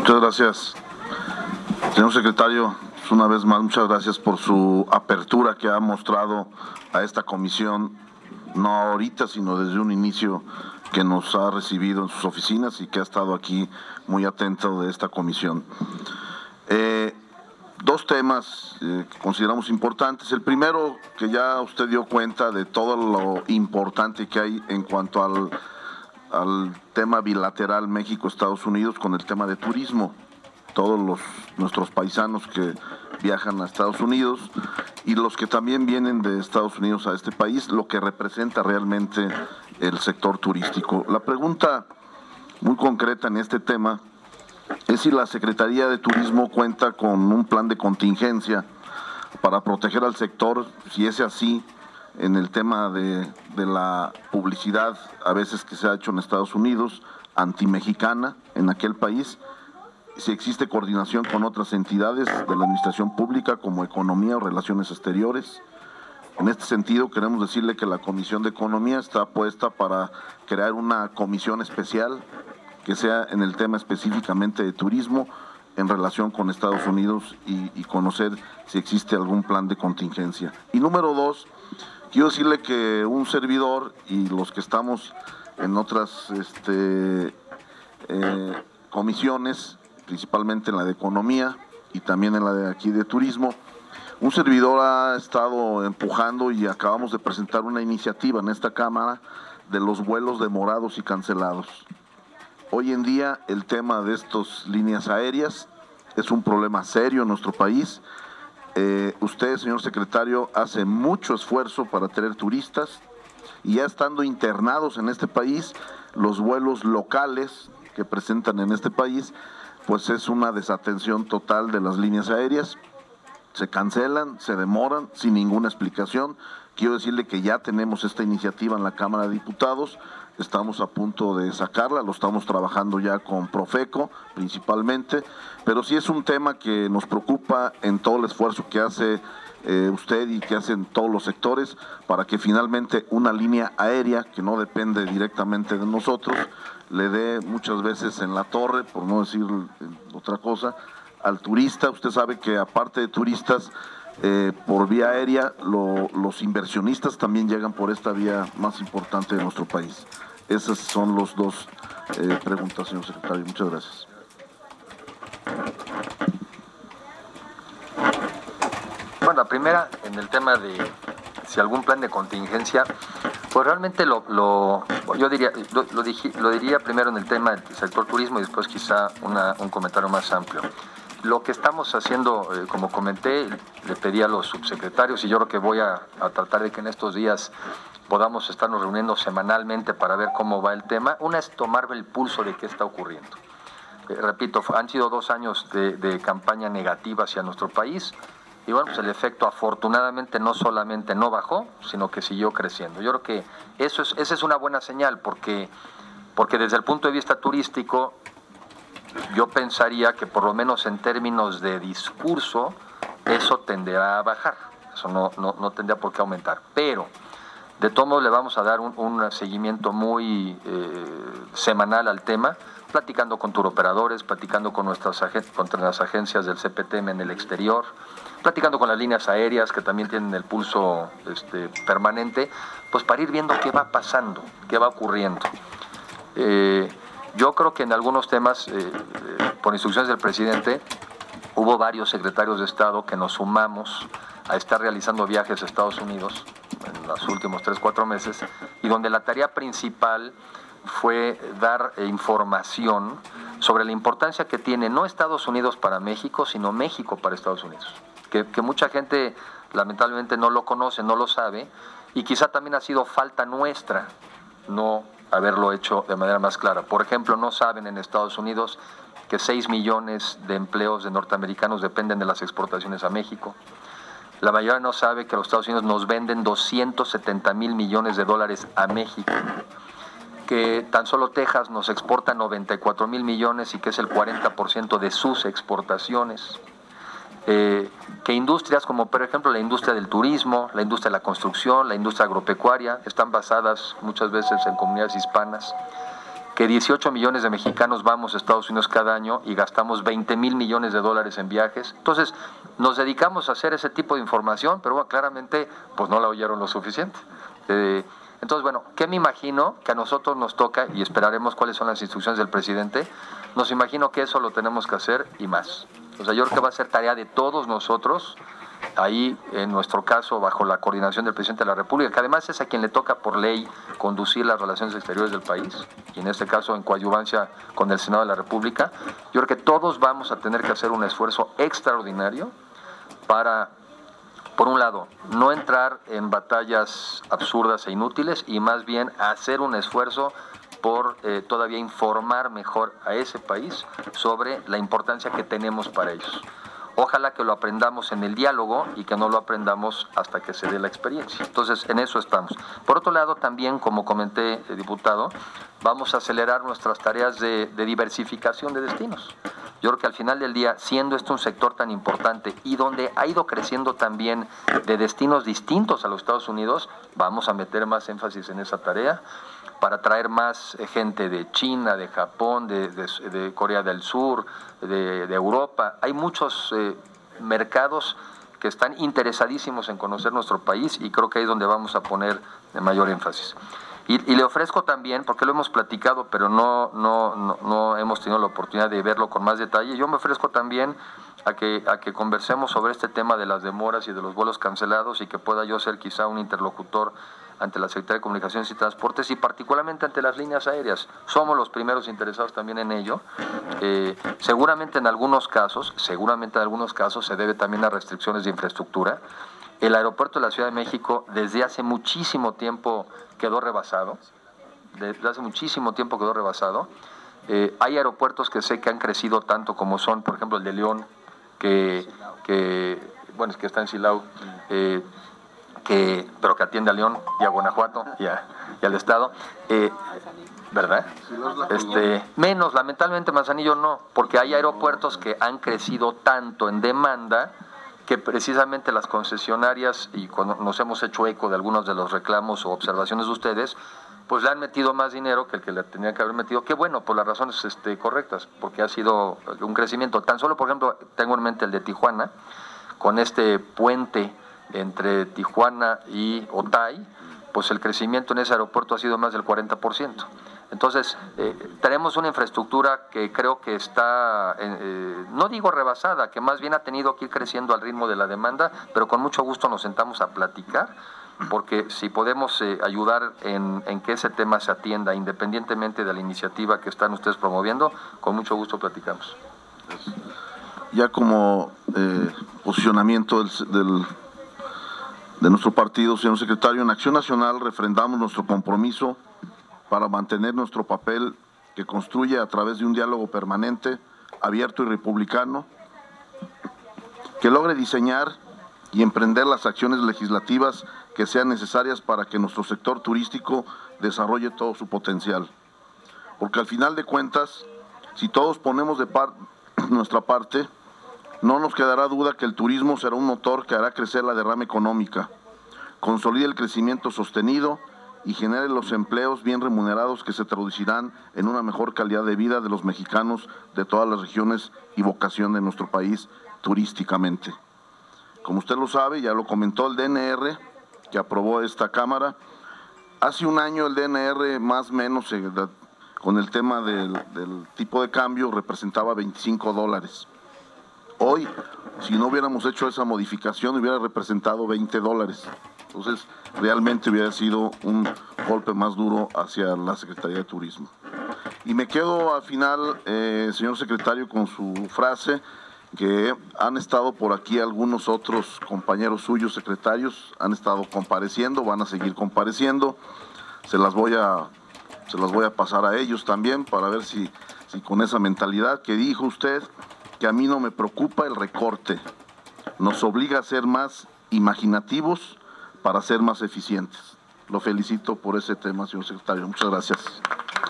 Muchas gracias, señor secretario. Una vez más, muchas gracias por su apertura que ha mostrado a esta comisión, no ahorita, sino desde un inicio que nos ha recibido en sus oficinas y que ha estado aquí muy atento de esta comisión. Dos temas que consideramos importantes. El primero, que ya usted dio cuenta de todo lo importante que hay en cuanto al tema bilateral México-Estados Unidos con el tema de turismo. Todos nuestros paisanos que viajan a Estados Unidos y los que también vienen de Estados Unidos a este país, lo que representa realmente el sector turístico. La pregunta muy concreta en este tema es si la Secretaría de Turismo cuenta con un plan de contingencia para proteger al sector, si es así, en el tema de la publicidad a veces que se ha hecho en Estados Unidos, antimexicana en aquel país, si existe coordinación con otras entidades de la administración pública como Economía o Relaciones Exteriores. En este sentido, queremos decirle que la Comisión de Economía está puesta para crear una comisión especial que sea en el tema específicamente de turismo en relación con Estados Unidos y conocer si existe algún plan de contingencia. Y número dos, quiero decirle que un servidor y los que estamos en otras comisiones, principalmente en la de Economía y también en la de aquí de Turismo, un servidor ha estado empujando y acabamos de presentar una iniciativa en esta Cámara de los vuelos demorados y cancelados. Hoy en día el tema de estas líneas aéreas es un problema serio en nuestro país. Usted, señor secretario, hace mucho esfuerzo para tener turistas y ya estando internados en este país, los vuelos locales que presentan en este país, pues es una desatención total de las líneas aéreas. Se cancelan, se demoran sin ninguna explicación. Quiero decirle que ya tenemos esta iniciativa en la Cámara de Diputados, estamos a punto de sacarla, lo estamos trabajando ya con Profeco principalmente, pero sí es un tema que nos preocupa en todo el esfuerzo que hace usted y que hacen todos los sectores para que finalmente una línea aérea que no depende directamente de nosotros le dé muchas veces en la torre, por no decir otra cosa, al turista. Usted sabe que aparte de turistas, por vía aérea, los inversionistas también llegan por esta vía más importante de nuestro país. Esas son los dos preguntas, señor secretario. Muchas gracias. Bueno, la primera, en el tema de si algún plan de contingencia, pues realmente lo diría primero en el tema del sector turismo y después quizá un comentario más amplio. Lo que estamos haciendo, como comenté, le pedí a los subsecretarios y yo creo que voy a tratar de que en estos días podamos estarnos reuniendo semanalmente para ver cómo va el tema. Una es tomar el pulso de qué está ocurriendo. Repito, han sido 2 años de campaña negativa hacia nuestro país y bueno, pues el efecto afortunadamente no solamente no bajó, sino que siguió creciendo. Yo creo que esa es una buena señal porque desde el punto de vista turístico yo pensaría que por lo menos en términos de discurso eso tenderá a bajar, eso no tendría por qué aumentar, pero de todos modos le vamos a dar un seguimiento muy semanal al tema, platicando con turoperadores, platicando con las agencias del CPTM en el exterior, platicando con las líneas aéreas que también tienen el pulso permanente, pues para ir viendo qué va pasando, qué va ocurriendo. Yo creo que en algunos temas, por instrucciones del presidente, hubo varios secretarios de Estado que nos sumamos a estar realizando viajes a Estados Unidos en los últimos 3-4 meses y donde la tarea principal fue dar información sobre la importancia que tiene no Estados Unidos para México, sino México para Estados Unidos. Que mucha gente lamentablemente no lo conoce, no lo sabe, y quizá también ha sido falta nuestra no haberlo hecho de manera más clara. Por ejemplo, no saben en Estados Unidos que 6 millones de empleos de norteamericanos dependen de las exportaciones a México. La mayoría no sabe que los Estados Unidos nos venden 270,000 millones de dólares a México, que tan solo Texas nos exporta 94,000 millones y que es el 40% de sus exportaciones. Que industrias como por ejemplo la industria del turismo, la industria de la construcción, la industria agropecuaria están basadas muchas veces en comunidades hispanas, que 18 millones de mexicanos vamos a Estados Unidos cada año y gastamos 20,000 millones de dólares en viajes. Entonces, nos dedicamos a hacer ese tipo de información, pero bueno, claramente pues no la oyeron lo suficiente. Entonces, bueno, ¿qué me imagino? Que a nosotros nos toca, y esperaremos cuáles son las instrucciones del presidente, nos imagino que eso lo tenemos que hacer y más. O sea, yo creo que va a ser tarea de todos nosotros, ahí en nuestro caso bajo la coordinación del presidente de la República, que además es a quien le toca por ley conducir las relaciones exteriores del país, y en este caso en coadyuvancia con el Senado de la República. Yo creo que todos vamos a tener que hacer un esfuerzo extraordinario para, por un lado, no entrar en batallas absurdas e inútiles, y más bien hacer un esfuerzo por todavía informar mejor a ese país sobre la importancia que tenemos para ellos. Ojalá que lo aprendamos en el diálogo y que no lo aprendamos hasta que se dé la experiencia. Entonces, en eso estamos. Por otro lado, también, como comenté, diputado, vamos a acelerar nuestras tareas de diversificación de destinos. Yo creo que al final del día, siendo esto un sector tan importante y donde ha ido creciendo también de destinos distintos a los Estados Unidos, vamos a meter más énfasis en esa tarea para traer más gente de China, de Japón, de Corea del Sur, de Europa. Hay muchos mercados que están interesadísimos en conocer nuestro país, y creo que ahí es donde vamos a poner de mayor énfasis. Y le ofrezco también, porque lo hemos platicado, pero no hemos tenido la oportunidad de verlo con más detalle, yo me ofrezco también a que conversemos sobre este tema de las demoras y de los vuelos cancelados, y que pueda yo ser quizá un interlocutor ante la Secretaría de Comunicaciones y Transportes, y particularmente ante las líneas aéreas. Somos los primeros interesados también en ello. Seguramente en algunos casos se debe también a restricciones de infraestructura. El aeropuerto de la Ciudad de México desde hace muchísimo tiempo quedó rebasado. Hay aeropuertos que sé que han crecido tanto, como son, por ejemplo, el de León, que está en Silao, pero que atiende a León y a Guanajuato y al Estado, ¿verdad? Menos, lamentablemente Manzanillo no, porque hay aeropuertos que han crecido tanto en demanda que precisamente las concesionarias, y cuando nos hemos hecho eco de algunos de los reclamos o observaciones de ustedes, pues le han metido más dinero que el que le tenía que haber metido, que bueno, por las razones correctas, porque ha sido un crecimiento. Tan solo, por ejemplo, tengo en mente el de Tijuana, con este puente entre Tijuana y Otay, pues el crecimiento en ese aeropuerto ha sido más del 40%. Entonces, tenemos una infraestructura que creo que está, no digo rebasada, que más bien ha tenido que ir creciendo al ritmo de la demanda, pero con mucho gusto nos sentamos a platicar, porque si podemos ayudar en que ese tema se atienda, independientemente de la iniciativa que están ustedes promoviendo, con mucho gusto platicamos. Ya como posicionamiento de nuestro partido, señor secretario, en Acción Nacional refrendamos nuestro compromiso para mantener nuestro papel que construye a través de un diálogo permanente, abierto y republicano, que logre diseñar y emprender las acciones legislativas que sean necesarias para que nuestro sector turístico desarrolle todo su potencial. Porque al final de cuentas, si todos ponemos de nuestra parte, no nos quedará duda que el turismo será un motor que hará crecer la derrama económica, consolide el crecimiento sostenido y genere los empleos bien remunerados que se traducirán en una mejor calidad de vida de los mexicanos de todas las regiones y vocación de nuestro país turísticamente. Como usted lo sabe, ya lo comentó el DNR, que aprobó esta Cámara. Hace un año el DNR, más o menos, con el tema del tipo de cambio, representaba $25. Hoy, si no hubiéramos hecho esa modificación, hubiera representado $20. Entonces, realmente hubiera sido un golpe más duro hacia la Secretaría de Turismo. Y me quedo al final, señor secretario, con su frase, que han estado por aquí algunos otros compañeros suyos, secretarios, han estado compareciendo, van a seguir compareciendo. Se las voy a pasar a ellos también para ver si con esa mentalidad que dijo usted, que a mí no me preocupa el recorte, nos obliga a ser más imaginativos para ser más eficientes. Lo felicito por ese tema, señor secretario. Muchas gracias.